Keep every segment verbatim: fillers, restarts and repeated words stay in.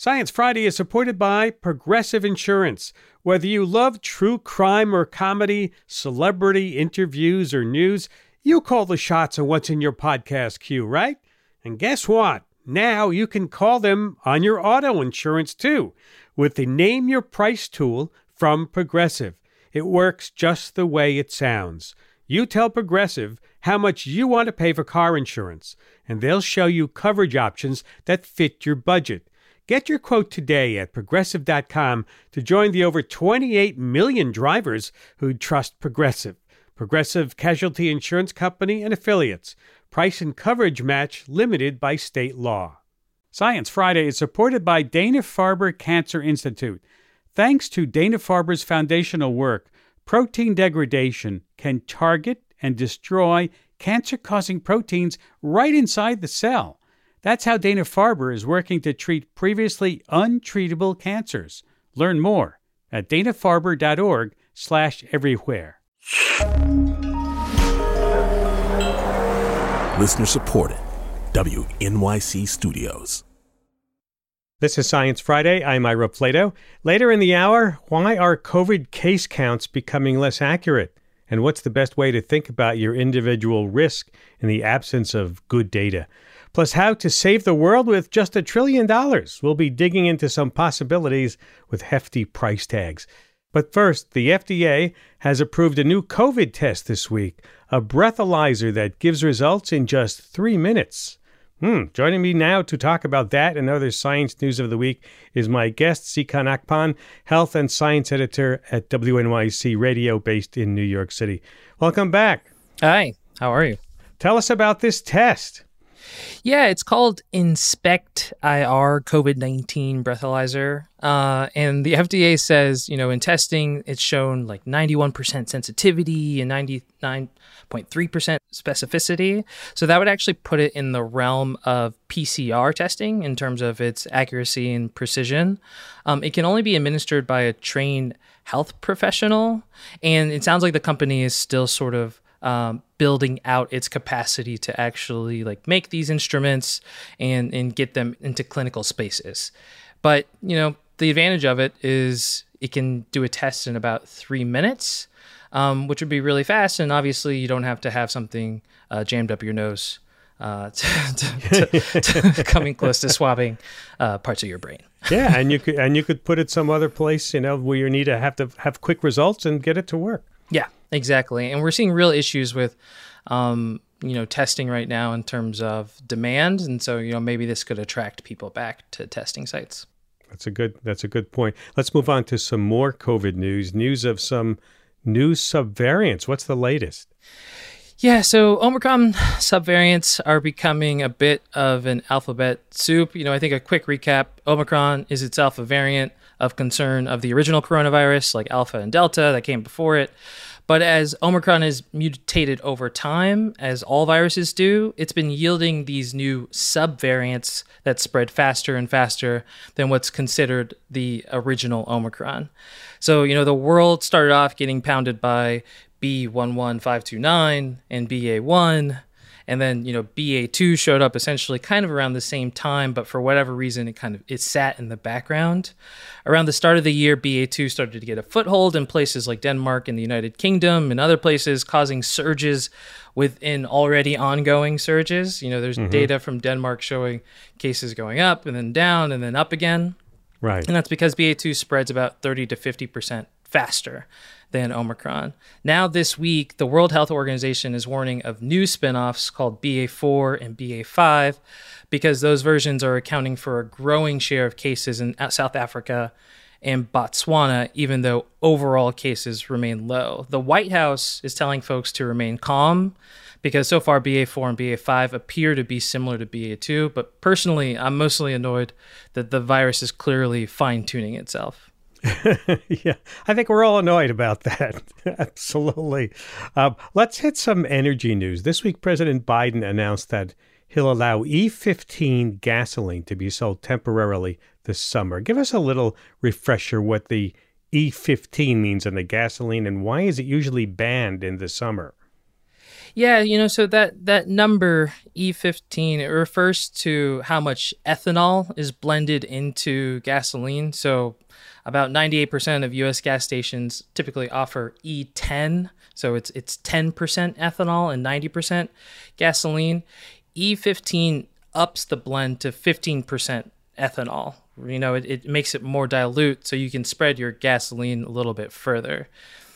Science Friday is supported by Progressive Insurance. Whether you love true crime or comedy, celebrity interviews or news, you call the shots on what's in your podcast queue, right? And guess what? Now you can call them on your auto insurance too with the Name Your Price tool from Progressive. It works just the way it sounds. You tell Progressive how much you want to pay for car insurance, and they'll show you coverage options that fit your budget. Get your quote today at Progressive dot com to join the over twenty-eight million drivers who trust Progressive. Progressive Casualty Insurance Company and Affiliates. Price and coverage match limited by state law. Science Friday is supported by Dana-Farber Cancer Institute. Thanks to Dana-Farber's foundational work, protein degradation can target and destroy cancer-causing proteins right inside the cell. That's how Dana-Farber is working to treat previously untreatable cancers. Learn more at dana-farber.org slash everywhere. Listener supported. W N Y C Studios. This is Science Friday. I'm Ira Plato. Later in the hour, why are COVID case counts becoming less accurate? And what's the best way to think about your individual risk in the absence of good data? Plus, how to save the world with just a trillion dollars. We'll be digging into some possibilities with hefty price tags. But first, the F D A has approved a new COVID test this week, a breathalyzer that gives results in just three minutes. Hmm. Joining me now to talk about that and other science news of the week is my guest, Sikhan Akpan, health and science editor at W N Y C Radio based in New York City. Welcome back. Hi. How are you? Tell us about this test. Yeah, it's called Inspect I R COVID nineteen breathalyzer. Uh, and the F D A says, you know, in testing, it's shown like ninety-one percent sensitivity and ninety-nine point three percent specificity. So that would actually put it in the realm of P C R testing in terms of its accuracy and precision. Um, it can only be administered by a trained health professional. And it sounds like the company is still sort of Um, building out its capacity to actually like make these instruments and, and get them into clinical spaces. But, you know, the advantage of it is it can do a test in about three minutes, um, which would be really fast. And obviously you don't have to have something uh, jammed up your nose uh, to, to, to, to coming close to swabbing uh, parts of your brain. Yeah, and you could and you could put it some other place, you know, where you need to have to have quick results and get it to work. Yeah, exactly. And we're seeing real issues with, um, you know, testing right now in terms of demand. And so, you know, maybe this could attract people back to testing sites. That's a good, that's a good point. Let's move on to some more COVID news, news of some new subvariants. What's the latest? Yeah, so Omicron subvariants are becoming a bit of an alphabet soup. You know, I think a quick recap, Omicron is itself a variant of concern of the original coronavirus, like Alpha and Delta that came before it. But as Omicron has mutated over time, as all viruses do, it's been yielding these new subvariants that spread faster and faster than what's considered the original Omicron. So, you know, the world started off getting pounded by B one one five two nine and B A one. And then, you know, B A two showed up essentially kind of around the same time, but for whatever reason, it kind of it sat in the background. Around the start of the year, B A two started to get a foothold in places like Denmark and the United Kingdom and other places, causing surges within already ongoing surges. You know, there's mm-hmm. data from Denmark showing cases going up and then down and then up again. Right. And that's because B A two spreads about thirty to fifty percent faster than Omicron. Now this week, the World Health Organization is warning of new spinoffs called B A four and B A five because those versions are accounting for a growing share of cases in South Africa and Botswana, even though overall cases remain low. The White House is telling folks to remain calm because so far B A four and B A five appear to be similar to B A two, but personally, I'm mostly annoyed that the virus is clearly fine-tuning itself. Yeah, I think we're all annoyed about that. Absolutely. Um, let's hit some energy news. This week, President Biden announced that he'll allow E fifteen gasoline to be sold temporarily this summer. Give us a little refresher what the E fifteen means in the gasoline and why is it usually banned in the summer? Yeah, you know, so that, that number E fifteen, it refers to how much ethanol is blended into gasoline. So about ninety-eight percent of U S gas stations typically offer E ten. So it's it's ten percent ethanol and ninety percent gasoline. E fifteen ups the blend to fifteen percent ethanol. You know, it, it makes it more dilute so you can spread your gasoline a little bit further.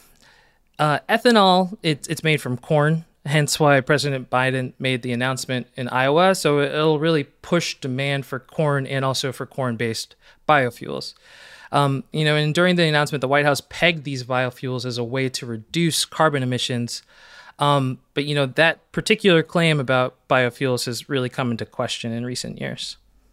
Uh, ethanol, it, it's made from corn, hence why President Biden made the announcement in Iowa. So it'll really push demand for corn and also for corn-based biofuels. Um, you know, and during the announcement, the White House pegged these biofuels as a way to reduce carbon emissions. Um, but, you know, that particular claim about biofuels has really come into question in recent years.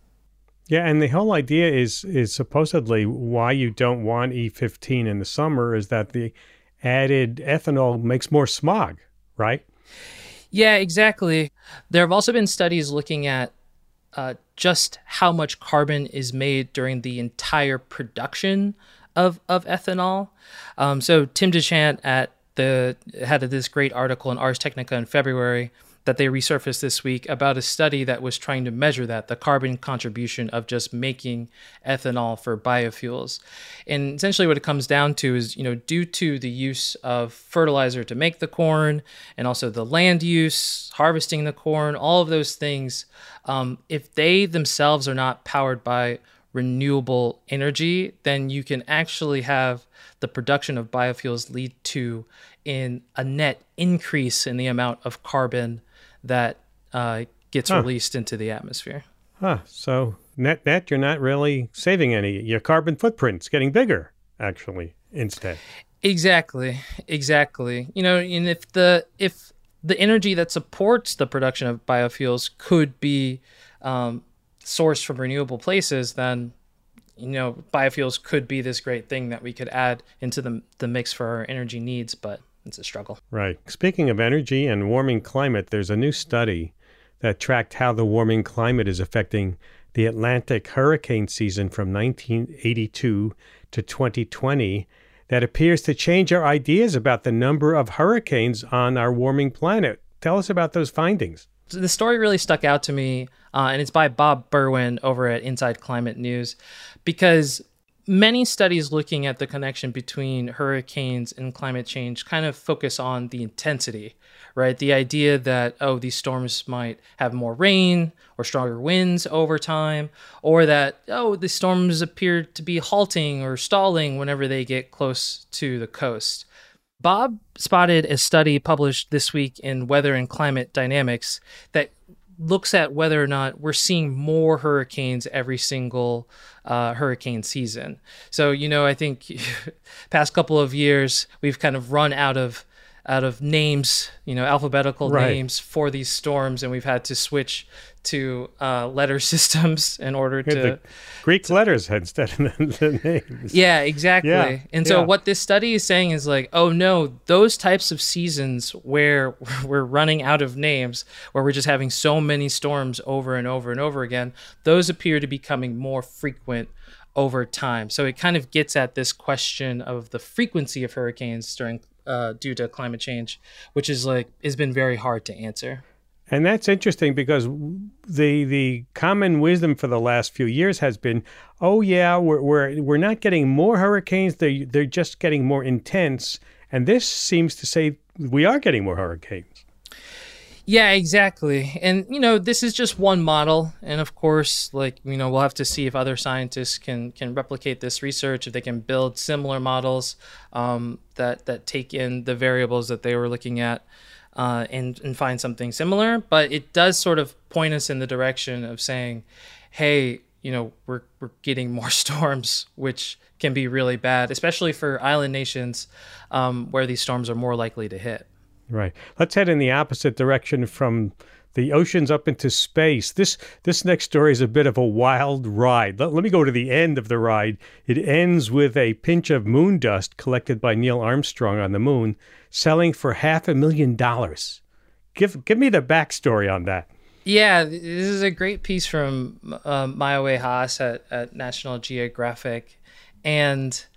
Yeah, and the whole idea is is supposedly why you don't want E fifteen in the summer is that the added ethanol makes more smog, right? Yeah, exactly. There have also been studies looking at uh, just how much carbon is made during the entire production of, of ethanol. Um, so Tim Dechant at the had this great article in Ars Technica in February that they resurfaced this week about a study that was trying to measure that, the carbon contribution of just making ethanol for biofuels. And essentially what it comes down to is, you know, due to the use of fertilizer to make the corn and also the land use, harvesting the corn, all of those things, um, if they themselves are not powered by renewable energy, then you can actually have the production of biofuels lead to in a net increase in the amount of carbon that uh, gets huh. released into the atmosphere. Huh. So net net, you're not really saving any. Your carbon footprint's getting bigger, actually, instead. Exactly. Exactly. You know, and if the if the energy that supports the production of biofuels could be um, sourced from renewable places, then you know biofuels could be this great thing that we could add into the the mix for our energy needs, but it's a struggle. Right. Speaking of energy and warming climate, there's a new study that tracked how the warming climate is affecting the Atlantic hurricane season from nineteen eighty-two to twenty twenty that appears to change our ideas about the number of hurricanes on our warming planet. Tell us about those findings. So the story really stuck out to me, uh, and it's by Bob Berwin over at Inside Climate News, because many studies looking at the connection between hurricanes and climate change kind of focus on the intensity, right? The idea that, oh, these storms might have more rain or stronger winds over time, or that, oh, the storms appear to be halting or stalling whenever they get close to the coast. Bob spotted a study published this week in Weather and Climate Dynamics that looks at whether or not we're seeing more hurricanes every single uh, hurricane season. So, you know, I think past couple of years, we've kind of run out of out of names, you know, alphabetical right. names for these storms, and we've had to switch to uh, letter systems in order to... The Greek to, letters instead of the names. Yeah, exactly. Yeah, and so yeah. what this study is saying is like, oh no, those types of seasons where we're running out of names, where we're just having so many storms over and over and over again, those appear to be becoming more frequent over time. So it kind of gets at this question of the frequency of hurricanes during uh, due to climate change, which is like has been very hard to answer. And that's interesting because the the common wisdom for the last few years has been, oh yeah, we're we're we're not getting more hurricanes; they they're just getting more intense. And this seems to say we are getting more hurricanes. Yeah, exactly. And you know, this is just one model, and of course, like you know, we'll have to see if other scientists can can replicate this research, if they can build similar models um, that that take in the variables that they were looking at. Uh, and, and find something similar, but it does sort of point us in the direction of saying, hey, you know, we're we're getting more storms, which can be really bad, especially for island nations um, where these storms are more likely to hit. Right. Let's head in the opposite direction from the oceans up into space. This this next story is a bit of a wild ride. Let, let me go to the end of the ride. It ends with a pinch of moon dust collected by Neil Armstrong on the moon, selling for half a million dollars. Give give me the backstory on that. Yeah, this is a great piece from um, Mayowe Haas at, at National Geographic. And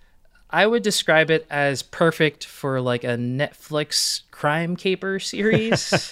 I would describe it as perfect for like a Netflix crime caper series.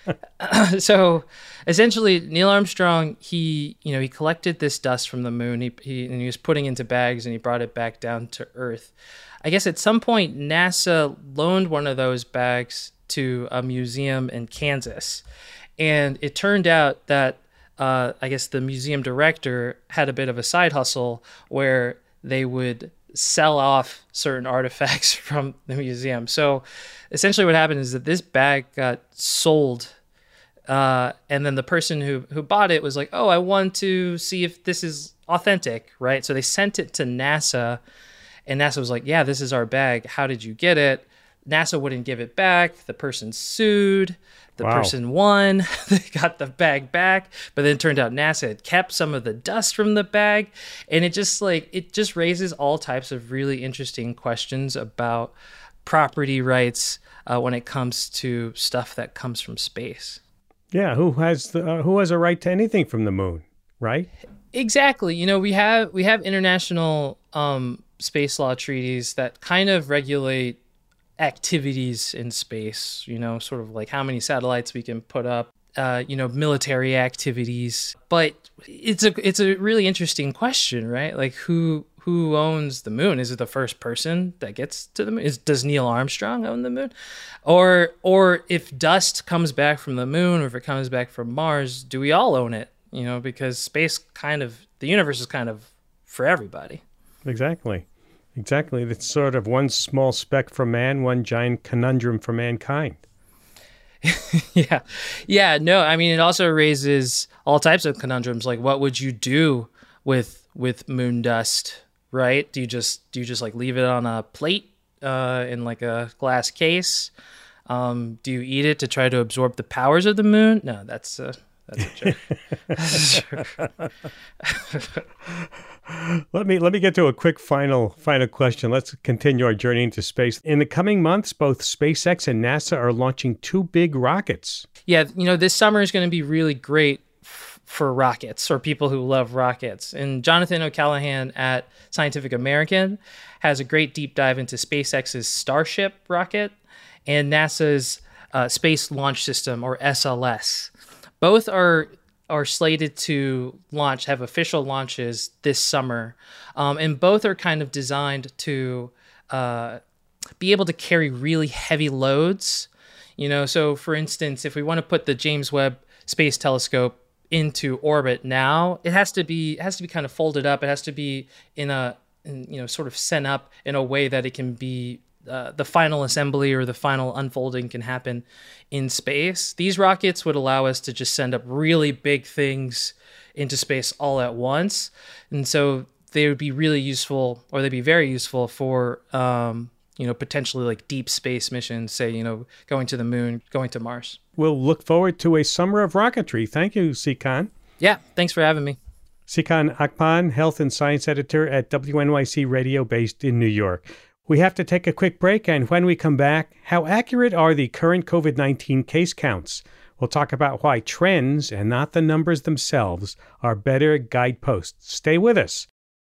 So essentially Neil Armstrong, he, you know, he collected this dust from the moon, he, he, and he was putting into bags and he brought it back down to Earth. I guess at some point NASA loaned one of those bags to a museum in Kansas. And it turned out that uh, I guess the museum director had a bit of a side hustle where they would sell off certain artifacts from the museum. So essentially what happened is that this bag got sold, uh, and then the person who, who bought it was like, oh, I want to see if this is authentic, right? So they sent it to NASA, and NASA was like, yeah, this is our bag. How did you get it? NASA wouldn't give it back. The person sued. The Wow. person won. They got the bag back, but then it turned out NASA had kept some of the dust from the bag, and it just like it just raises all types of really interesting questions about property rights uh, when it comes to stuff that comes from space. Yeah, who has the uh, who has a right to anything from the moon, right? Exactly. You know, we have we have international um, space law treaties that kind of regulate activities in space, you know, sort of like how many satellites we can put up, uh, you know, military activities. But it's a it's a really interesting question, right? Like who who owns the moon? Is it the first person that gets to the moon? Is, does Neil Armstrong own the moon? Or or if dust comes back from the moon or if it comes back from Mars, do we all own it? You know, because space kind of, the universe is kind of for everybody. Exactly. Exactly. It's sort of one small speck for man, one giant conundrum for mankind. yeah. Yeah. No, I mean, it also raises all types of conundrums. Like, what would you do with with moon dust, right? Do you just do you just like leave it on a plate uh, in like a glass case? Um, do you eat it to try to absorb the powers of the moon? No, that's uh, that's a joke. That's a joke. Let me let me get to a quick final final question. Let's continue our journey into space. In the coming months, both SpaceX and NASA are launching two big rockets. Yeah, you know, this summer is going to be really great f- for rockets or people who love rockets. And Jonathan O'Callaghan at Scientific American has a great deep dive into SpaceX's Starship rocket and NASA's uh, Space Launch System, or S L S. Both are are slated to launch, have official launches this summer. Um, and both are kind of designed to uh, be able to carry really heavy loads. You know, so for instance, if we want to put the James Webb Space Telescope into orbit now, it has to be it has to be kind of folded up. It has to be in a, in, you know, sort of sent up in a way that it can be Uh, the final assembly or the final unfolding can happen in space. These rockets would allow us to just send up really big things into space all at once. And so they would be really useful, or they'd be very useful for, um, you know, potentially like deep space missions, say, you know, going to the moon, going to Mars. We'll look forward to a summer of rocketry. Thank you, Sikhan. Yeah, thanks for having me. Sikhan Akpan, Health and Science Editor at W N Y C Radio based in New York. We have to take a quick break, and when we come back, how accurate are the current COVID nineteen case counts? We'll talk about why trends, and not the numbers themselves, are better guideposts. Stay with us.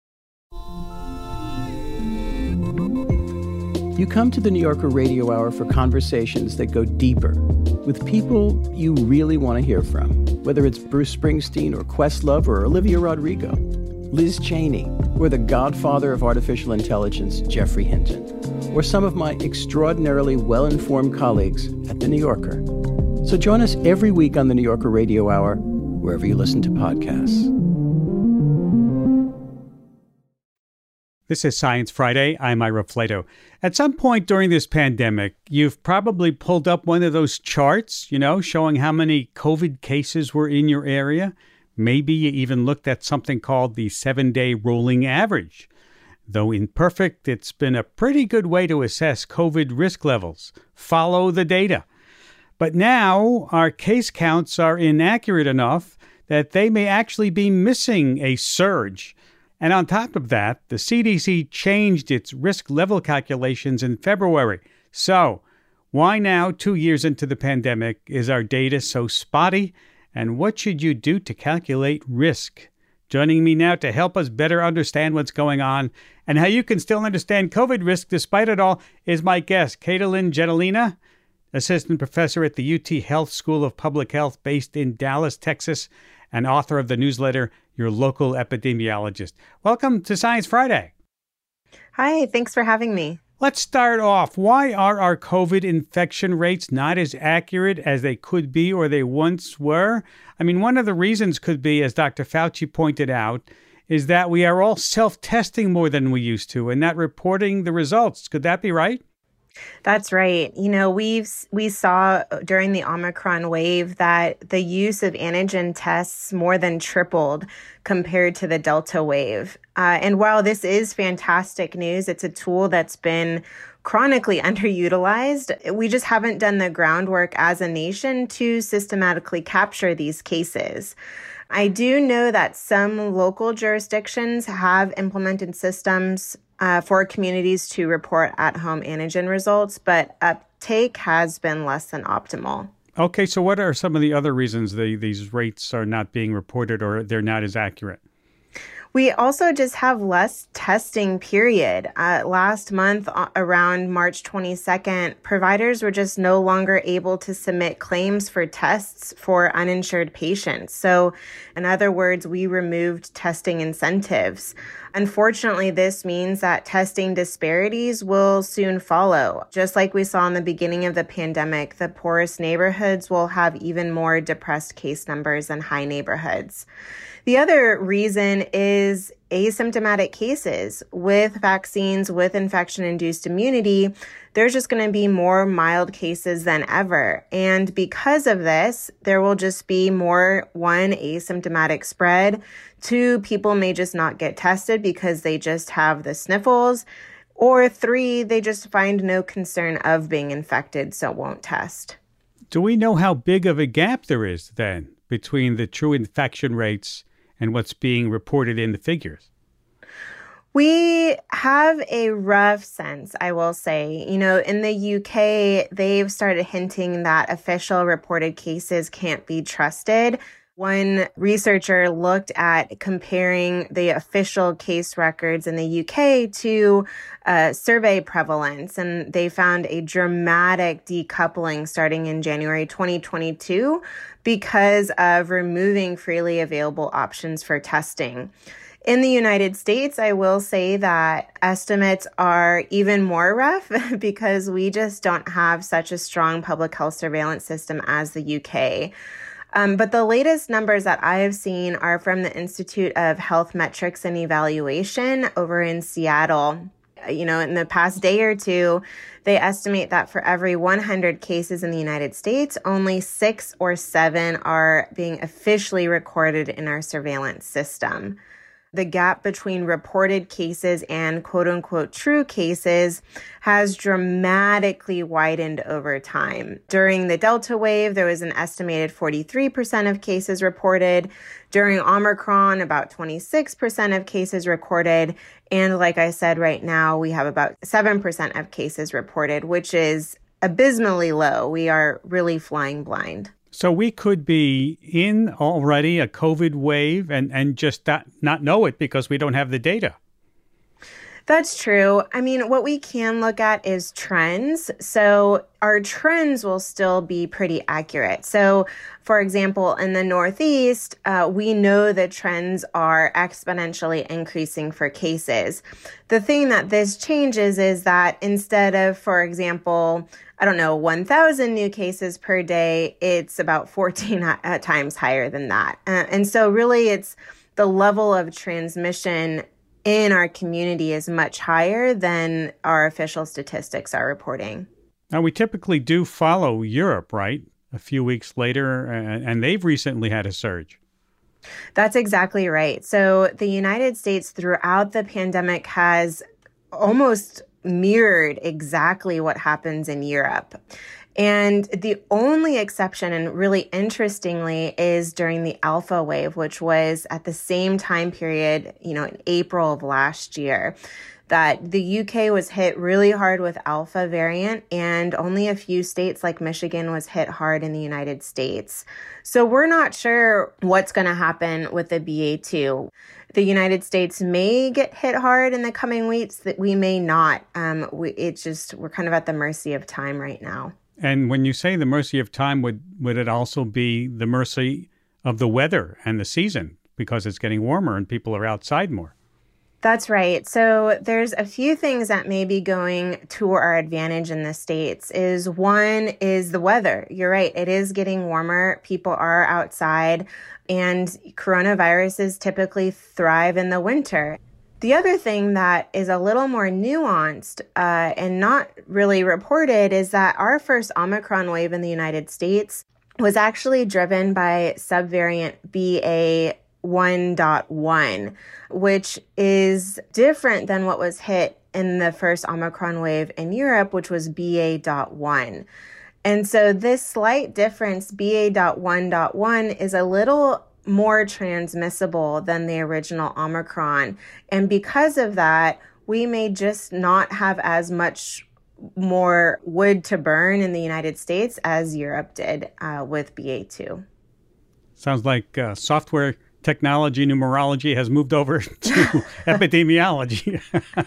You come to the New Yorker Radio Hour for conversations that go deeper with people you really want to hear from, whether it's Bruce Springsteen or Questlove or Olivia Rodrigo, Liz Cheney, or the godfather of artificial intelligence, Geoffrey Hinton, or some of my extraordinarily well-informed colleagues at The New Yorker. So join us every week on The New Yorker Radio Hour, wherever you listen to podcasts. This is Science Friday. I'm Ira Flato. At some point during this pandemic, you've probably pulled up one of those charts, you know, showing how many COVID cases were in your area. Maybe you even looked at something called the seven-day rolling average. Though imperfect, it's been a pretty good way to assess COVID risk levels. Follow the data. But now our case counts are inaccurate enough that they may actually be missing a surge. And on top of that, the C D C changed its risk level calculations in February. So, why now, two years into the pandemic, is our data so spotty? And what should you do to calculate risk? Joining me now to help us better understand what's going on and how you can still understand COVID risk despite it all is my guest, Caitlin Jetelina, assistant professor at the U T Health School of Public Health based in Dallas, Texas, and author of the newsletter, Your Local Epidemiologist. Welcome to Science Friday. Hi, thanks for having me. Let's start off. Why are our COVID infection rates not as accurate as they could be or they once were? I mean, one of the reasons could be, as Doctor Fauci pointed out, is that we are all self-testing more than we used to and not reporting the results. Could that be right? That's right. You know, we've we saw during the Omicron wave that the use of antigen tests more than tripled compared to the Delta wave. Uh, and while this is fantastic news, it's a tool that's been chronically underutilized. We just haven't done the groundwork as a nation to systematically capture these cases. I do know that some local jurisdictions have implemented systems uh, for communities to report at-home antigen results, but uptake has been less than optimal. Okay, so what are some of the other reasons the, these rates are not being reported or they're not as accurate? We also just have less testing, period. Uh, last month, uh, around March twenty-second, providers were just no longer able to submit claims for tests for uninsured patients. So, in other words, we removed testing incentives. Unfortunately, this means that testing disparities will soon follow. Just like we saw in the beginning of the pandemic, the poorest neighborhoods will have even more depressed case numbers than high neighborhoods. The other reason is asymptomatic cases. With vaccines, with infection-induced immunity, there's just going to be more mild cases than ever. And because of this, there will just be more, one, asymptomatic spread. Two, people may just not get tested because they just have the sniffles. Or three, they just find no concern of being infected, so won't test. Do we know how big of a gap there is then between the true infection rates and what's being reported in the figures? We have a rough sense, I will say. You know, in the U K, they've started hinting that official reported cases can't be trusted. One researcher looked at comparing the official case records in the U K to uh, survey prevalence, and they found a dramatic decoupling starting in January twenty twenty-two because of removing freely available options for testing. In the United States, I will say that estimates are even more rough because we just don't have such a strong public health surveillance system as the U K. Um, but the latest numbers that I have seen are from the Institute of Health Metrics and Evaluation over in Seattle. You know, in the past day or two, they estimate that for every one hundred cases in the United States, only six or seven are being officially recorded in our surveillance system. The gap between reported cases and quote-unquote true cases has dramatically widened over time. During the Delta wave, there was an estimated forty-three percent of cases reported. During Omicron, about twenty-six percent of cases recorded. And like I said, right now, we have about seven percent of cases reported, which is abysmally low. We are really flying blind. So we could be in already a COVID wave and, and just not, not know it because we don't have the data. That's true. I mean, what we can look at is trends. So our trends will still be pretty accurate. So, for example, in the Northeast, uh, we know the trends are exponentially increasing for cases. The thing that this changes is that instead of, for example, I don't know, one thousand new cases per day, it's about fourteen times higher than that. Uh, and so really it's the level of transmission in our community is much higher than our official statistics are reporting. Now, we typically do follow Europe, right? A few weeks later, and they've recently had a surge. That's exactly right. So the United States throughout the pandemic has almost mirrored exactly what happens in Europe. And the only exception, and really interestingly, is during the Alpha wave, which was at the same time period, you know, in April of last year. that the U K was hit really hard with Alpha variant, and only a few states like Michigan was hit hard in the United States. So we're not sure what's going to happen with the B A two. The United States may get hit hard in the coming weeks, that we may not. Um, we, it's just, we're kind of at the mercy of time right now. And when you say the mercy of time, would, would it also be the mercy of the weather and the season, because it's getting warmer and people are outside more? That's right. So there's a few things that may be going to our advantage in the States. Is one is the weather. You're right. It is getting warmer. People are outside, and coronaviruses typically thrive in the winter. The other thing that is a little more nuanced uh, and not really reported is that our first Omicron wave in the United States was actually driven by subvariant B A one point one, which is different than what was hit in the first Omicron wave in Europe, which was B A one. And so this slight difference, B A one point one, is a little more transmissible than the original Omicron. And because of that, we may just not have as much more wood to burn in the United States as Europe did uh, with B A two. Sounds like uh, software technology numerology has moved over to epidemiology.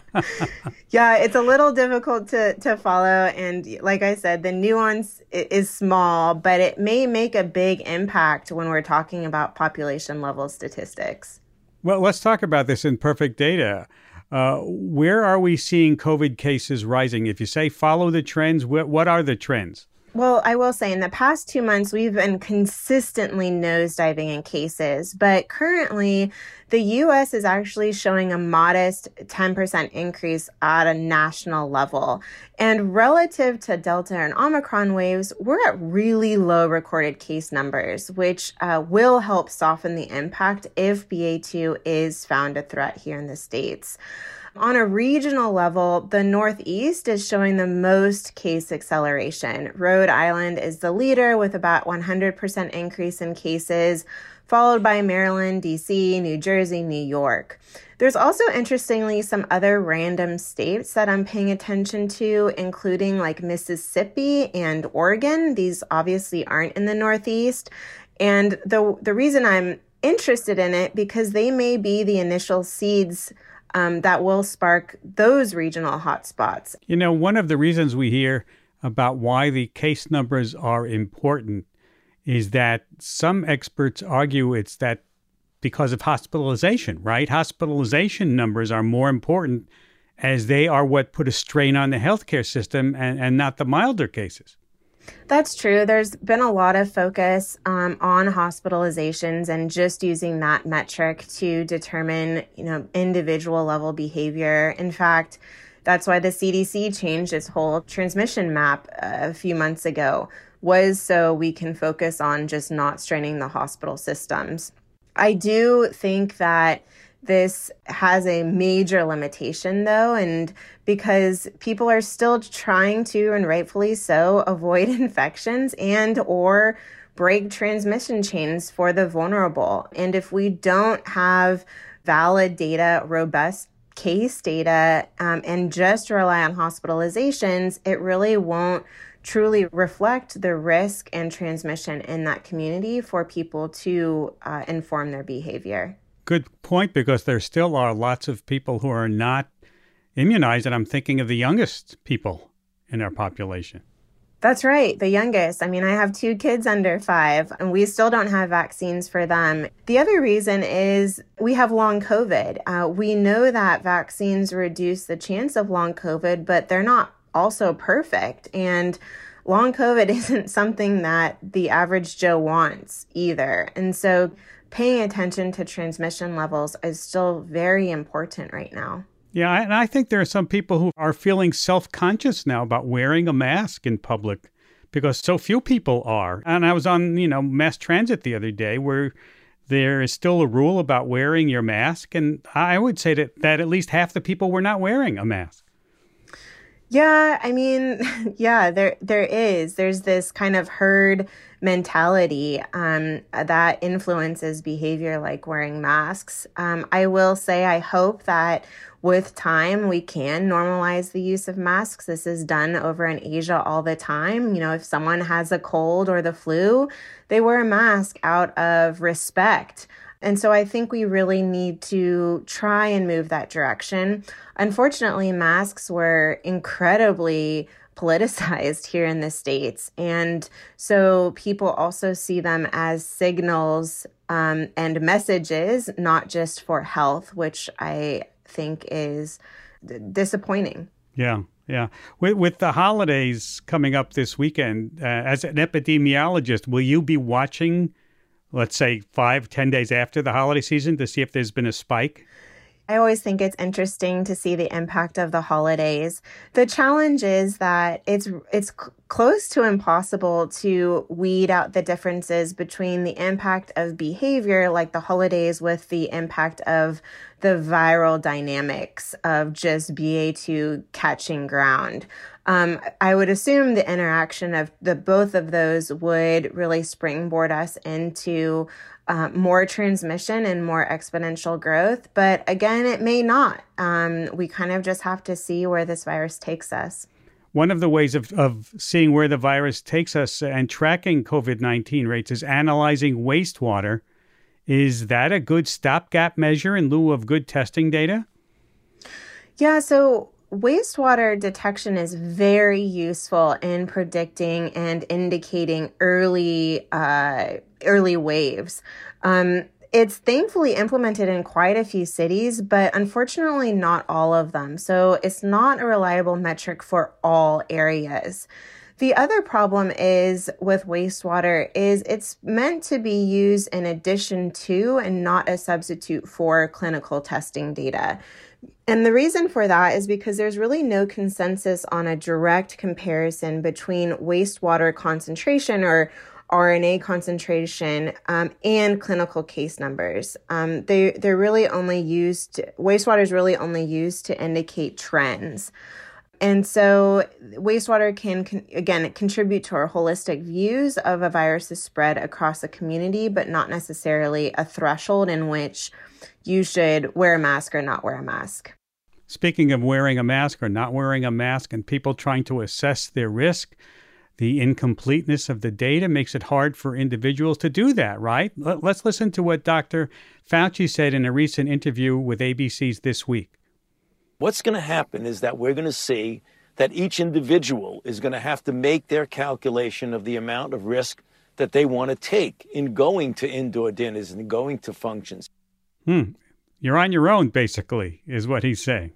Yeah, it's a little difficult to, to follow. And like I said, the nuance is small, but it may make a big impact when we're talking about population level statistics. Well, let's talk about this in perfect data. Uh, where are we seeing COVID cases rising? If you say follow the trends, wh- what are the trends? Well, I will say in the past two months, we've been consistently nosediving in cases, but currently the U S is actually showing a modest ten percent increase at a national level. And relative to Delta and Omicron waves, we're at really low recorded case numbers, which uh, will help soften the impact if B A two is found a threat here in the States. On a regional level, the Northeast is showing the most case acceleration. Rhode Island is the leader with about one hundred percent increase in cases, followed by Maryland, D C, New Jersey, New York. There's also, interestingly, some other random states that I'm paying attention to, including like Mississippi and Oregon. These obviously aren't in the Northeast. And the, the reason I'm interested in it, because they may be the initial seeds Um, that will spark those regional hotspots. You know, one of the reasons we hear about why the case numbers are important is that some experts argue it's that because of hospitalization, right? Hospitalization numbers are more important as they are what put a strain on the healthcare system and, and not the milder cases. That's true. There's been a lot of focus um, on hospitalizations and just using that metric to determine, you know, individual level behavior. In fact, that's why the C D C changed its whole transmission map a few months ago, was so we can focus on just not straining the hospital systems. I do think that this has a major limitation, though, and because people are still trying to, and rightfully so, avoid infections and or break transmission chains for the vulnerable. And if we don't have valid data, robust case data, um, and just rely on hospitalizations, it really won't truly reflect the risk and transmission in that community for people to uh, inform their behavior. Good point, because there still are lots of people who are not immunized, and I'm thinking of the youngest people in our population. That's right, the youngest. I mean, I have two kids under five, and we still don't have vaccines for them. The other reason is we have long COVID. Uh, we know that vaccines reduce the chance of long COVID, but they're not also perfect. And long COVID isn't something that the average Joe wants either. And so paying attention to transmission levels is still very important right now. Yeah, and I think there are some people who are feeling self-conscious now about wearing a mask in public because so few people are. And I was on, you know, mass transit the other day where there is still a rule about wearing your mask. And I would say that, that at least half the people were not wearing a mask. Yeah, I mean, yeah, there there is. There's this kind of herd mentality um, that influences behavior like wearing masks. Um, I will say I hope that with time we can normalize the use of masks. This is done over in Asia all the time. You know, if someone has a cold or the flu, they wear a mask out of respect. And so I think we really need to try and move that direction. Unfortunately, masks were incredibly politicized here in the States. And so people also see them as signals um, and messages, not just for health, which I think is d- disappointing. Yeah, yeah. With, with the holidays coming up this weekend, uh, as an epidemiologist, will you be watching, let's say, five, ten days after the holiday season to see if there's been a spike? I always think it's interesting to see the impact of the holidays. The challenge is that it's it's c- close to impossible to weed out the differences between the impact of behavior, like the holidays, with the impact of the viral dynamics of just B A two catching ground. Um, I would assume the interaction of the both of those would really springboard us into Uh, more transmission and more exponential growth. But again, it may not. Um, we kind of just have to see where this virus takes us. One of the ways of, of seeing where the virus takes us and tracking COVID nineteen rates is analyzing wastewater. Is that a good stopgap measure in lieu of good testing data? Yeah, so wastewater detection is very useful in predicting and indicating early uh, early waves. Um, it's thankfully implemented in quite a few cities, but unfortunately not all of them. So it's not a reliable metric for all areas. The other problem is with wastewater is it's meant to be used in addition to and not a substitute for clinical testing data. And the reason for that is because there's really no consensus on a direct comparison between wastewater concentration or R N A concentration um, and clinical case numbers. Um, they, they're really only used, wastewater is really only used to indicate trends. And so wastewater can, can, again, contribute to our holistic views of a virus's spread across a community, but not necessarily a threshold in which you should wear a mask or not wear a mask. Speaking of wearing a mask or not wearing a mask and people trying to assess their risk, the incompleteness of the data makes it hard for individuals to do that, right? Let's listen to what Doctor Fauci said in a recent interview with A B C's This Week. What's going to happen is that we're going to see that each individual is going to have to make their calculation of the amount of risk that they want to take in going to indoor dinners and going to functions. Hmm. You're on your own, basically, is what he's saying.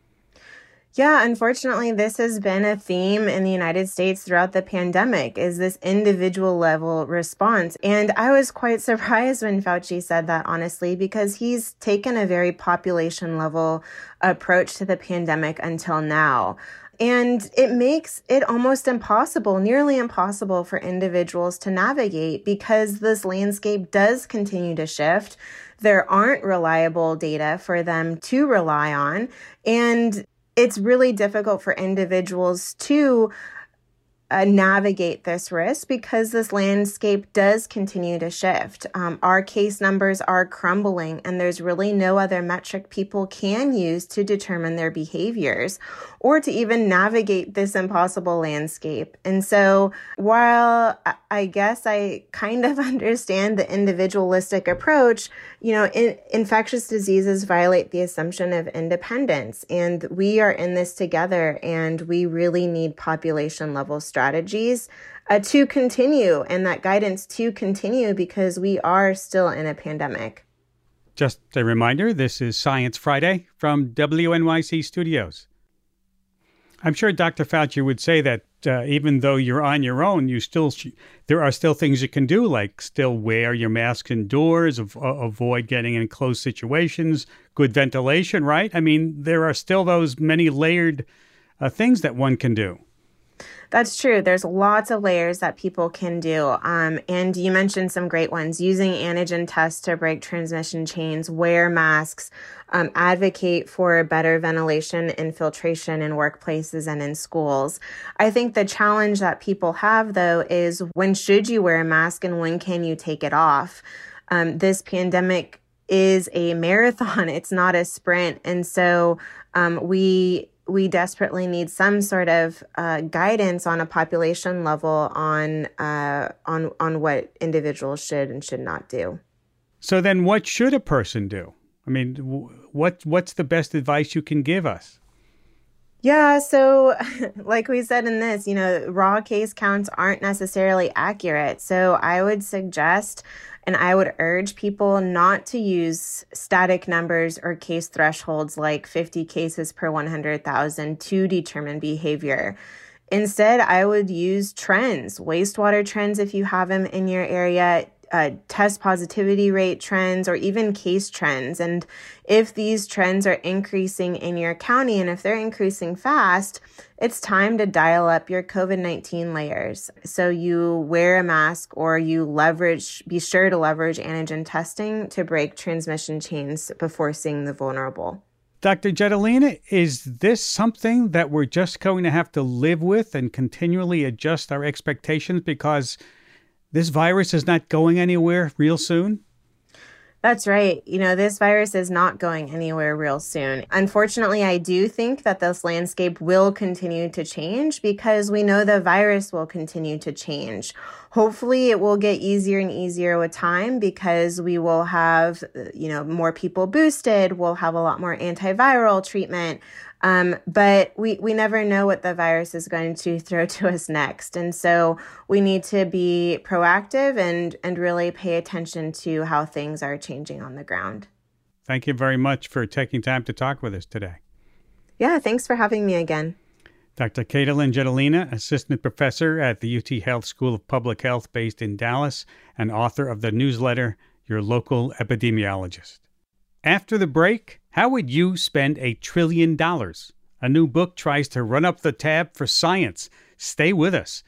Yeah, unfortunately, this has been a theme in the United States throughout the pandemic, is this individual level response. And I was quite surprised when Fauci said that, honestly, because he's taken a very population level approach to the pandemic until now. And it makes it almost impossible, nearly impossible for individuals to navigate because this landscape does continue to shift. There aren't reliable data for them to rely on. And it's really difficult for individuals to uh, navigate this risk because this landscape does continue to shift. Um, our case numbers are crumbling, and there's really no other metric people can use to determine their behaviors or to even navigate this impossible landscape. And so while I guess I kind of understand the individualistic approach, you know, in, infectious diseases violate the assumption of independence, and we are in this together, and we really need population level strategies uh, to continue, and that guidance to continue, because we are still in a pandemic. Just a reminder, this is Science Friday from W N Y C Studios. I'm sure Doctor Fauci would say that uh, even though you're on your own, you still sh- there are still things you can do, like still wear your mask indoors, av- avoid getting in closed situations, good ventilation, right? I mean, there are still those many layered uh, things that one can do. That's true. There's lots of layers that people can do. Um, and you mentioned some great ones: using antigen tests to break transmission chains, wear masks, um, advocate for better ventilation and filtration in workplaces and in schools. I think the challenge that people have, though, is when should you wear a mask and when can you take it off? Um, this pandemic is a marathon. It's not a sprint. And so um, we we desperately need some sort of uh, guidance on a population level on uh, on on what individuals should and should not do. So then what should a person do? I mean, what what's the best advice you can give us? Yeah, so like we said in this, you know, raw case counts aren't necessarily accurate. So I would suggest and I would urge people not to use static numbers or case thresholds like fifty cases per one hundred thousand to determine behavior. Instead, I would use trends, wastewater trends if you have them in your area, uh, test positivity rate trends, or even case trends. And if these trends are increasing in your county, and if they're increasing fast, it's time to dial up your COVID nineteen layers. So you wear a mask or you leverage, be sure to leverage antigen testing to break transmission chains before seeing the vulnerable. Doctor Jetelina, is this something that we're just going to have to live with and continually adjust our expectations because this virus is not going anywhere real soon? That's right. You know, this virus is not going anywhere real soon. Unfortunately, I do think that this landscape will continue to change because we know the virus will continue to change. Hopefully, it will get easier and easier with time because we will have, you know, more people boosted. We'll have a lot more antiviral treatment. Um, but we, we never know what the virus is going to throw to us next. And so we need to be proactive and, and really pay attention to how things are changing on the ground. Thank you very much for taking time to talk with us today. Yeah, thanks for having me again. Doctor Katelyn Jetelina, Assistant Professor at the U T Health School of Public Health based in Dallas and author of the newsletter, Your Local Epidemiologist. After the break, how would you spend a trillion dollars? A new book tries to run up the tab for science. Stay with us.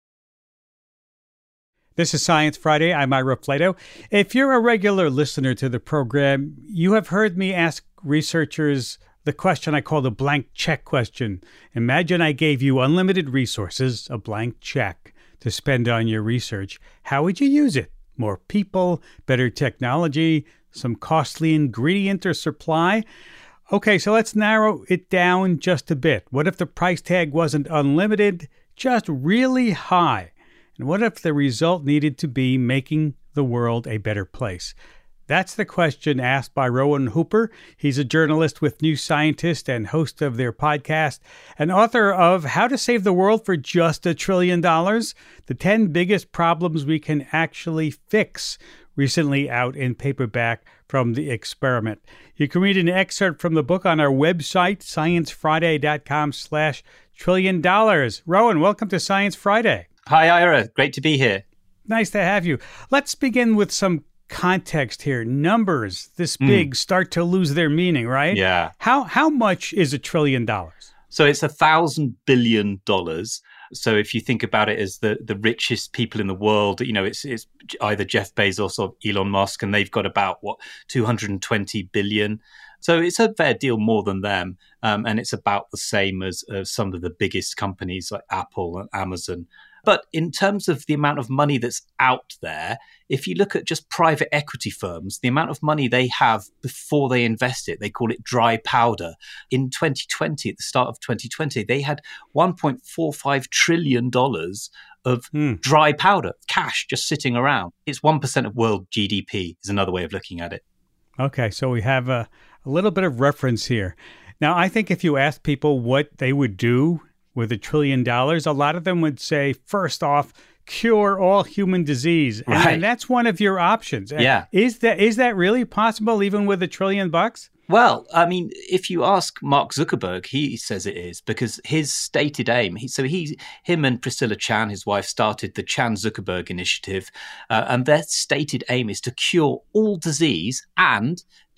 This is Science Friday. I'm Ira Flatow. If you're a regular listener to the program, you have heard me ask researchers the question I call the blank check question. Imagine I gave you unlimited resources, a blank check, to spend on your research. How would you use it? More people, better technology, some costly ingredient or supply? Okay, so let's narrow it down just a bit. What if the price tag wasn't unlimited, just really high? And what if the result needed to be making the world a better place? That's the question asked by Rowan Hooper. He's a journalist with New Scientist and host of their podcast, and author of How to Save the World for Just a Trillion Dollars, the ten biggest problems we can actually fix, recently out in paperback from The Experiment. You can read an excerpt from the book on our website, sciencefriday.com slash trillion dollars. Rowan, welcome to Science Friday. Hi, Ira. Great to be here. Nice to have you. Let's begin with some context here. Numbers this big mm. start to lose their meaning, right? Yeah. How how much is a trillion dollars? So it's a thousand billion dollars. So if you think about it as the, the richest people in the world, you know, it's it's either Jeff Bezos or Elon Musk, and they've got about, what, two hundred twenty billion. So it's a fair deal more than them. Um, and it's about the same as, as some of the biggest companies like Apple and Amazon. But in terms of the amount of money that's out there, if you look at just private equity firms, the amount of money they have before they invest it, they call it dry powder. In twenty twenty, at the start of twenty twenty, they had one point four five trillion dollars of mm. dry powder, cash just sitting around. It's one percent of world G D P is another way of looking at it. Okay, so we have a, a little bit of reference here. Now, I think if you ask people what they would do with a trillion dollars, a lot of them would say, first off, cure all human disease. And, right. and that's one of your options. Yeah. Is that is that really possible even with a trillion bucks? Well, I mean, if you ask Mark Zuckerberg, he says it is, because his stated aim, he, so he, him and Priscilla Chan, his wife, started the Chan Zuckerberg Initiative, uh, and their stated aim is to cure all disease and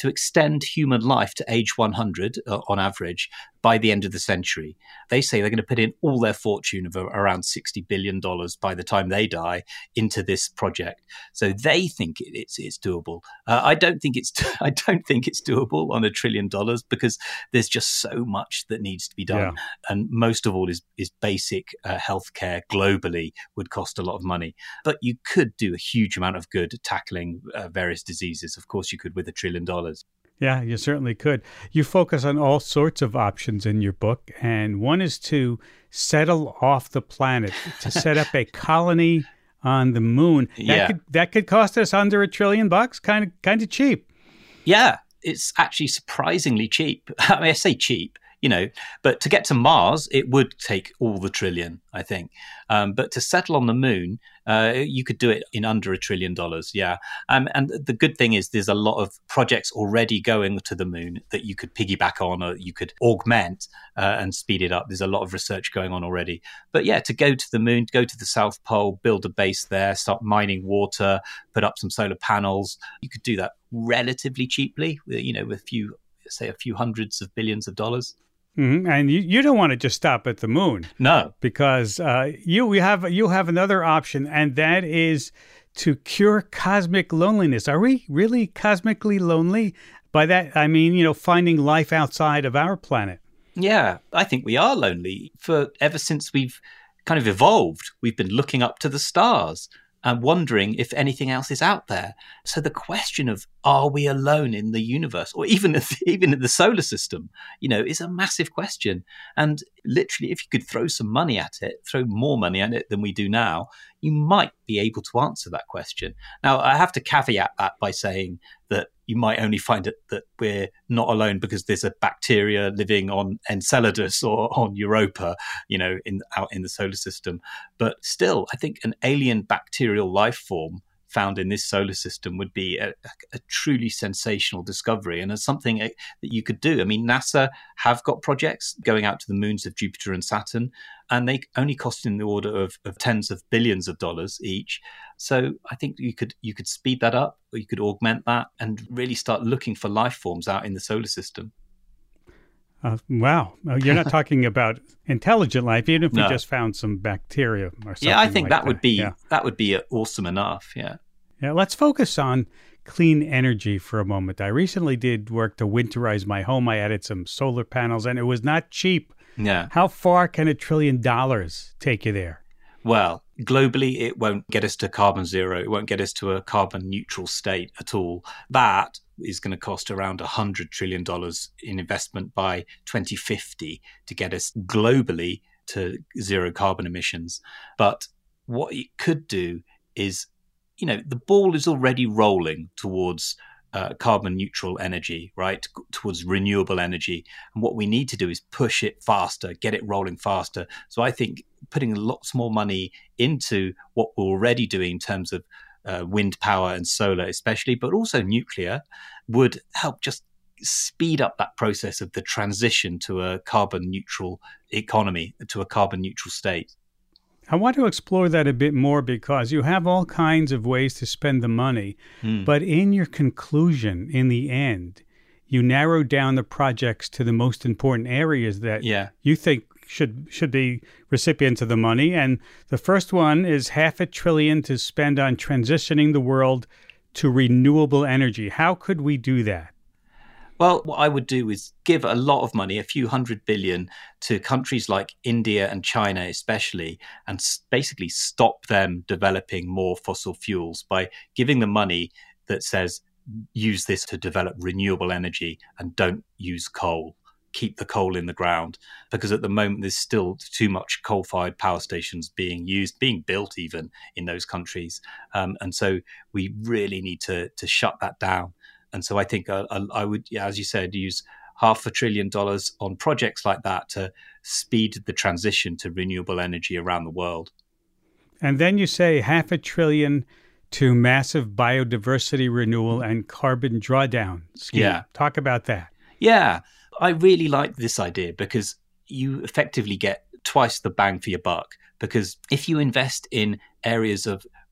to extend human life to age one hundred uh, on average by the end of the century. They say they're going to put in all their fortune of around sixty billion dollars by the time they die into this project. So they think it's it's doable. Uh, I don't think it's I don't think it's doable on a trillion dollars because there's just so much that needs to be done, yeah. and most of all is is basic uh, healthcare globally would cost a lot of money. But you could do a huge amount of good tackling uh, various diseases. Of course, you could with a trillion dollars. Yeah, you certainly could. You focus on all sorts of options in your book, and one is to settle off the planet, to set up a colony on the moon. That yeah. could that could cost us under a trillion bucks, kind of kind of cheap. Yeah, it's actually surprisingly cheap. I mean, I say cheap, you know, but to get to Mars, it would take all the trillion, I think. Um, but to settle on the moon, uh, you could do it in under a trillion dollars. Yeah. Um, and the good thing is there's a lot of projects already going to the moon that you could piggyback on or you could augment uh, and speed it up. There's a lot of research going on already. But yeah, to go to the moon, go to the South Pole, build a base there, start mining water, put up some solar panels. You could do that relatively cheaply, you know, with a few, say a few hundreds of billions of dollars. Mm-hmm. And you, you don't want to just stop at the moon. No. Because uh, you we have you have another option, and that is to cure cosmic loneliness. Are we really cosmically lonely? By that, I mean, you know, finding life outside of our planet. Yeah, I think we are lonely. For ever since we've kind of evolved, we've been looking up to the stars and wondering if anything else is out there. So the question of are we alone in the universe, or even even in the solar system, you know, is a massive question. And literally, if you could throw some money at it, throw more money at it than we do now, you might be able to answer that question. Now, I have to caveat that by saying that you might only find it that we're not alone because there's a bacteria living on Enceladus or on Europa, you know, in out in the solar system. But still, I think an alien bacterial life form found in this solar system would be a, a truly sensational discovery, and it's something that you could do. I mean, NASA have got projects going out to the moons of Jupiter and Saturn, and they only cost in the order of, of tens of billions of dollars each. So I think you could you could speed that up, or you could augment that, and really start looking for life forms out in the solar system. Uh, wow. You're not talking about intelligent life, even if no. we just found some bacteria or something. Yeah, I think like that, that would be yeah. that would be awesome enough. Yeah. Yeah. Let's focus on clean energy for a moment. I recently did work to winterize my home. I added some solar panels, and it was not cheap. Yeah. How far can a trillion dollars take you there? Well, globally, it won't get us to carbon zero. It won't get us to a carbon neutral state at all. That is going to cost around one hundred trillion dollars in investment by twenty fifty to get us globally to zero carbon emissions. But what it could do is, you know, the ball is already rolling towards uh, carbon neutral energy, right? Towards renewable energy. And what we need to do is push it faster, get it rolling faster. So I think putting lots more money into what we're already doing in terms of uh, wind power and solar especially, but also nuclear, would help just speed up that process of the transition to a carbon neutral economy, to a carbon neutral state. I want to explore that a bit more because you have all kinds of ways to spend the money, mm. but in your conclusion, in the end, you narrow down the projects to the most important areas that yeah. you think should should be recipients of the money. And the first one is half a trillion to spend on transitioning the world to renewable energy. How could we do that? Well, what I would do is give a lot of money, a few hundred billion, to countries like India and China especially, and basically stop them developing more fossil fuels by giving them money that says, use this to develop renewable energy and don't use coal. Keep the coal in the ground, because at the moment there's still too much coal-fired power stations being used, being built even in those countries. Um, and so we really need to to shut that down. And so I think I, I would, yeah, as you said, use half a trillion dollars on projects like that to speed the transition to renewable energy around the world. And then you say half a trillion to massive biodiversity renewal and carbon drawdown scheme. Yeah. Talk about that. Yeah. I really like this idea because you effectively get twice the bang for your buck. Because if you invest in areas of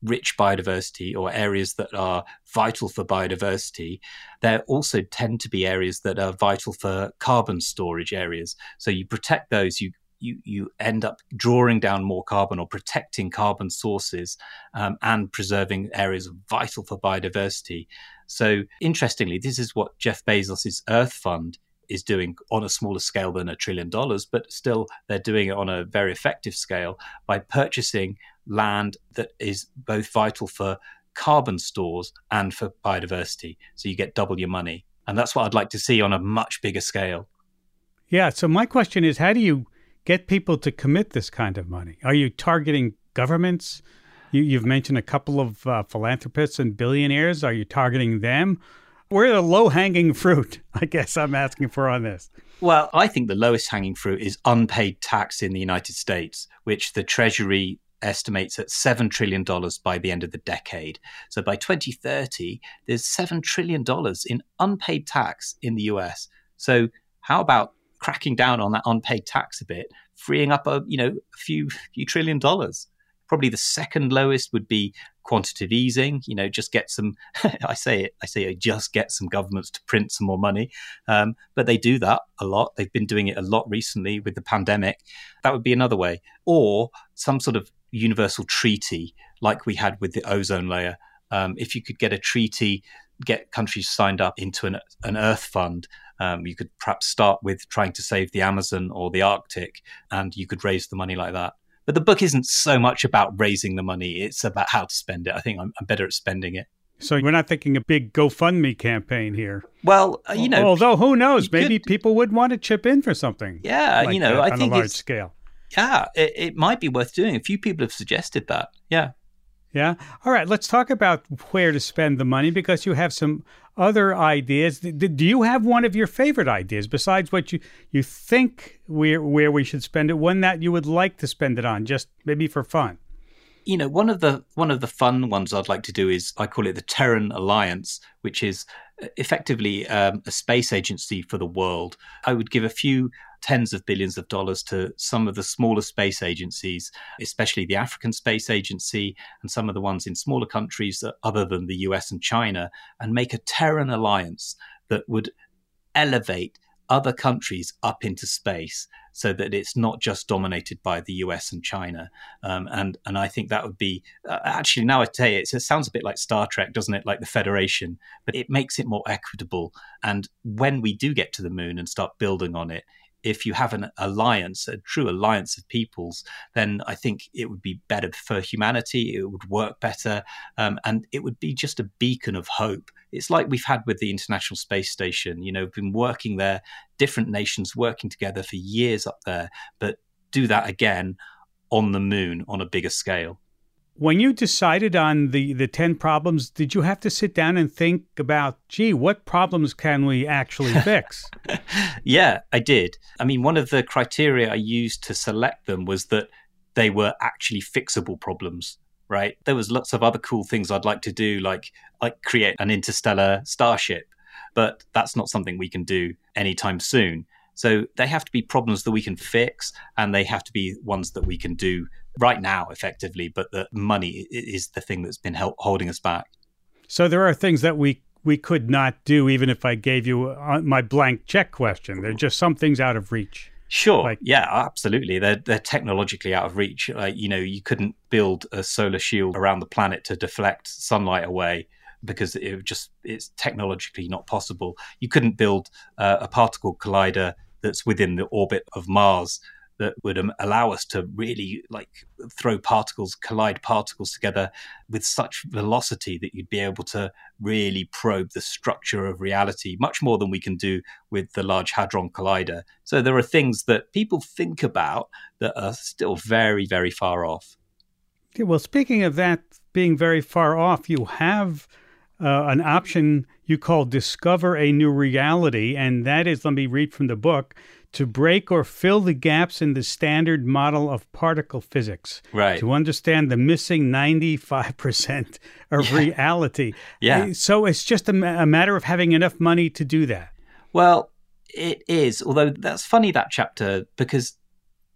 rich biodiversity or areas that are vital for biodiversity, there also tend to be areas that are vital for carbon storage areas. So you protect those, you you you end up drawing down more carbon or protecting carbon sources um, and preserving areas vital for biodiversity. So interestingly, this is what Jeff Bezos' Earth Fund is doing on a smaller scale than a trillion dollars, but still they're doing it on a very effective scale by purchasing land that is both vital for carbon stores and for biodiversity. So you get double your money. And that's what I'd like to see on a much bigger scale. Yeah. So my question is, how do you get people to commit this kind of money? Are you targeting governments? You, you've mentioned a couple of uh, philanthropists and billionaires. Are you targeting them? Where are the low-hanging fruit, I guess I'm asking for on this? Well, I think the lowest hanging fruit is unpaid tax in the United States, which the Treasury estimates at seven trillion dollars by the end of the decade. So by twenty thirty, there's seven trillion dollars in unpaid tax in the U S. So how about cracking down on that unpaid tax a bit, freeing up a, you know, a few, few trillion dollars? Probably the second lowest would be quantitative easing. You know, just get some. I say it. I say it, just get some governments to print some more money. Um, but they do that a lot. They've been doing it a lot recently with the pandemic. That would be another way, or some sort of universal treaty like we had with the ozone layer. Um, if you could get a treaty, get countries signed up into an, an Earth Fund. Um, you could perhaps start with trying to save the Amazon or the Arctic, and you could raise the money like that. But the book isn't so much about raising the money. It's about how to spend it. I think I'm, I'm better at spending it. So we're not thinking a big GoFundMe campaign here. Well, uh, you know. Although, who knows? Maybe could, people would want to chip in for something. Yeah, like you know, that, I on think a large it's, scale. Yeah, it, it might be worth doing. A few people have suggested that. Yeah. Yeah. All right. Let's talk about where to spend the money, because you have some other ideas. Do you have one of your favorite ideas besides what you, you think where, where we should spend it? One that you would like to spend it on, just maybe for fun? You know, one of the one of the fun ones I'd like to do is, I call it the Terran Alliance, which is effectively um, a space agency for the world. I would give a few tens of billions of dollars to some of the smaller space agencies, especially the African Space Agency and some of the ones in smaller countries other than the U S and China, and make a Terran Alliance that would elevate other countries up into space so that it's not just dominated by the U S and China. Um, and, and I think that would be, uh, actually, now I tell you, it sounds a bit like Star Trek, doesn't it? Like the Federation, but it makes it more equitable. And when we do get to the moon and start building on it, if you have an alliance, a true alliance of peoples, then I think it would be better for humanity. It would work better. Um, and it would be just a beacon of hope. It's like we've had with the International Space Station. You know, we've been working there, different nations working together for years up there, but do that again on the moon on a bigger scale. When you decided on the, the ten problems, did you have to sit down and think about, gee, what problems can we actually fix? Yeah, I did. I mean, one of the criteria I used to select them was that they were actually fixable problems, right? There was lots of other cool things I'd like to do, like, like create an interstellar starship, but that's not something we can do anytime soon. So they have to be problems that we can fix, and they have to be ones that we can do right now, effectively. But the money is the thing that's been help holding us back. So there are things that we we could not do, even if I gave you my blank check question. There are just some things out of reach. Sure. Like, yeah, absolutely. They're they're technologically out of reach. Like, you know, you couldn't build a solar shield around the planet to deflect sunlight away, because it would just it's technologically not possible. You couldn't build uh, a particle collider that's within the orbit of Mars that would um, allow us to really like throw particles, collide particles together with such velocity that you'd be able to really probe the structure of reality, much more than we can do with the Large Hadron Collider. So there are things that people think about that are still very, very far off. Okay, well, speaking of that being very far off, you have uh, an option you call Discover a New Reality, and that is, let me read from the book, to break or fill the gaps in the standard model of particle physics. Right. To understand the missing ninety-five percent of yeah. reality. Yeah. So it's just a, a matter of having enough money to do that. Well, it is, although that's funny, that chapter, because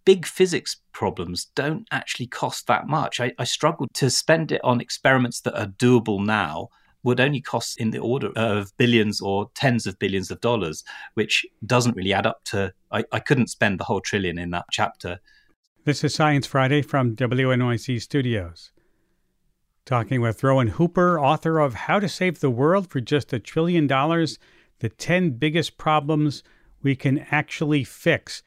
big physics problems don't actually cost that much. I, I struggled to spend it on experiments that are doable now would only cost in the order of billions or tens of billions of dollars, which doesn't really add up to, I, I couldn't spend the whole trillion in that chapter. This is Science Friday from W N Y C Studios. Talking with Rowan Hooper, author of How to Save the World for Just a Trillion Dollars, the ten biggest problems we can actually fix.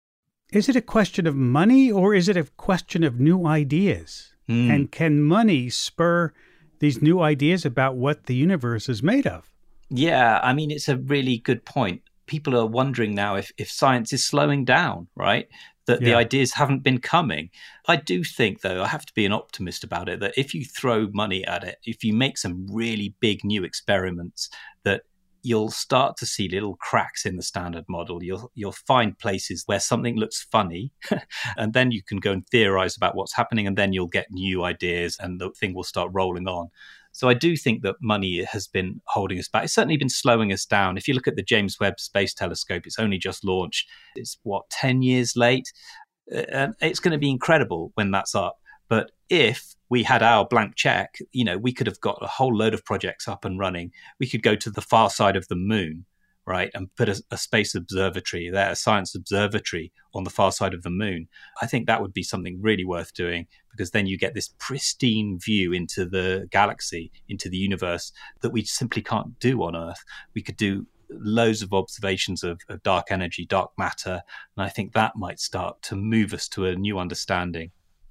Is it a question of money or is it a question of new ideas? Mm. And can money spur these new ideas about what the universe is made of? Yeah, I mean, it's a really good point. People are wondering now if, if science is slowing down, right? That yeah. the ideas haven't been coming. I do think, though, I have to be an optimist about it, that if you throw money at it, if you make some really big new experiments, that you'll start to see little cracks in the standard model. You'll you'll find places where something looks funny, and then you can go and theorize about what's happening, and then you'll get new ideas, and the thing will start rolling on. So I do think that money has been holding us back. It's certainly been slowing us down. If you look at the James Webb Space Telescope, it's only just launched. It's, what, ten years late? Uh, it's going to be incredible when that's up. But if we had our blank check, you know, we could have got a whole load of projects up and running. We could go to the far side of the moon, right, and put a, a space observatory there, a science observatory on the far side of the moon. I think that would be something really worth doing, because then you get this pristine view into the galaxy, into the universe, that we simply can't do on Earth. We could do loads of observations of, of dark energy, dark matter, and I think that might start to move us to a new understanding.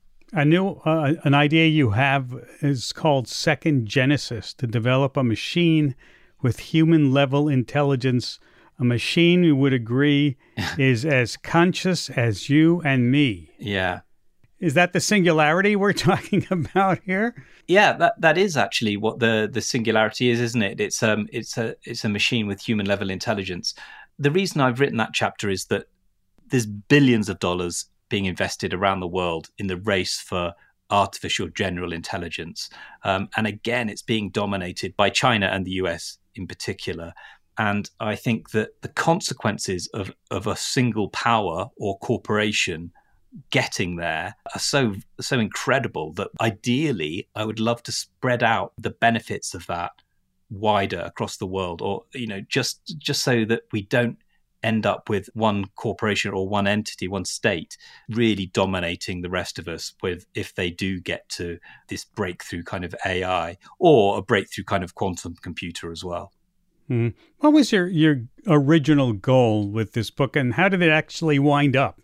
I know uh, an idea you have is called Second Genesis, to develop a machine with human-level intelligence, a machine you would agree is as conscious as you and me. Yeah. Is that the singularity we're talking about here? Yeah, that that is actually what the, the singularity is, isn't it? It's um it's a it's a machine with human-level intelligence. The reason I've written that chapter is that there's billions of dollars being invested around the world in the race for artificial general intelligence. Um, and again, it's being dominated by China and the U S in particular. And I think that the consequences of, of a single power or corporation getting there are so so incredible that ideally I would love to spread out the benefits of that wider across the world, or, you know, just just so that we don't end up with one corporation or one entity, one state, really dominating the rest of us with, if they do get to this breakthrough kind of A I or a breakthrough kind of quantum computer as well. Mm-hmm. What was your, your original goal with this book, and how did it actually wind up?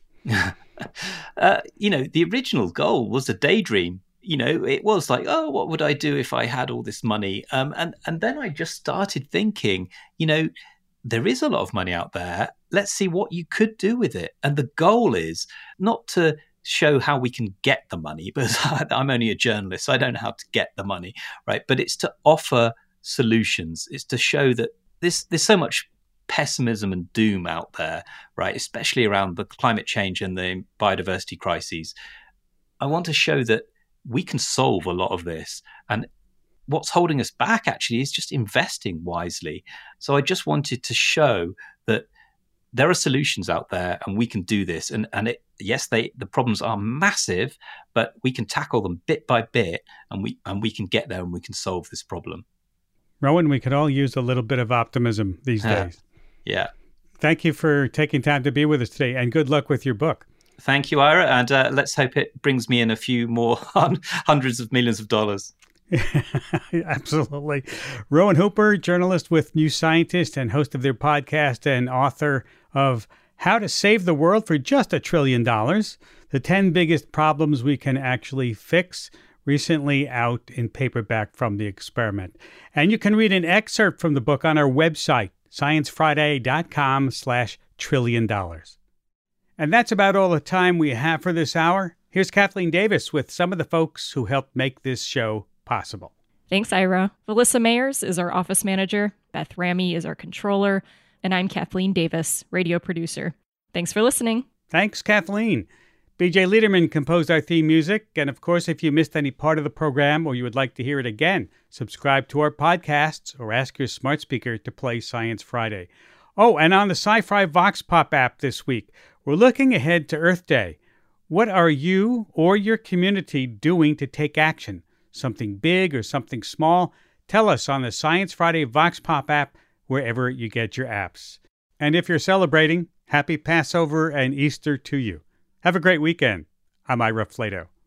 uh, you know, the original goal was a daydream. You know, it was like, oh, what would I do if I had all this money? Um, and, and then I just started thinking, you know, there is a lot of money out there. Let's see what you could do with it. And the goal is not to show how we can get the money, because I'm only a journalist, so I don't know how to get the money, right? But it's to offer solutions. It's to show that this, there's so much pessimism and doom out there, right? Especially around the climate change and the biodiversity crises. I want to show that we can solve a lot of this. And what's holding us back actually is just investing wisely. So I just wanted to show that there are solutions out there and we can do this. And and it, yes, they the problems are massive, but we can tackle them bit by bit, and we and we can get there and we can solve this problem. Rowan, we could all use a little bit of optimism these days. Yeah. Thank you for taking time to be with us today, and good luck with your book. Thank you, Ira, and uh, let's hope it brings me in a few more hundreds of millions of dollars. Absolutely. Rowan Hooper, journalist with New Scientist and host of their podcast, and author of How to Save the World for Just a Trillion Dollars, the ten biggest problems we can actually fix, recently out in paperback from The Experiment. And you can read an excerpt from the book on our website, sciencefriday.com slash trillion dollars. And that's about all the time we have for this hour. Here's Kathleen Davis with some of the folks who helped make this show possible. Thanks, Ira. Melissa Mayers is our office manager. Beth Ramy is our controller. And I'm Kathleen Davis, radio producer. Thanks for listening. Thanks, Kathleen. B J Liederman composed our theme music. And of course, if you missed any part of the program or you would like to hear it again, subscribe to our podcasts or ask your smart speaker to play Science Friday. Oh, and on the Sci-Fi Vox Pop app this week, we're looking ahead to Earth Day. What are you or your community doing to take action? Something big or something small? Tell us on the Science Friday Vox Pop app, wherever you get your apps. And if you're celebrating, happy Passover and Easter to you. Have a great weekend. I'm Ira Flato.